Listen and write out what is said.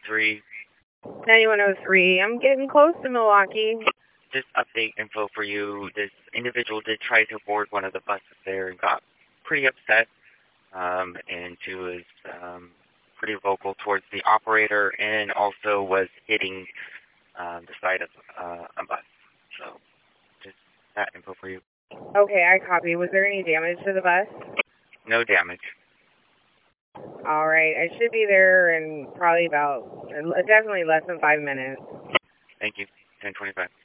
9103. 9103. I'm getting close to Milwaukee. Just update info for you. This individual did try to board one of the buses there and got pretty upset, and she was pretty vocal towards the operator and also was hitting the side of a bus. So just that info for you. Okay, I copy. Was there any damage to the bus? No damage. All right, I should be there in probably about, definitely less than 5 minutes. Thank you. 1025.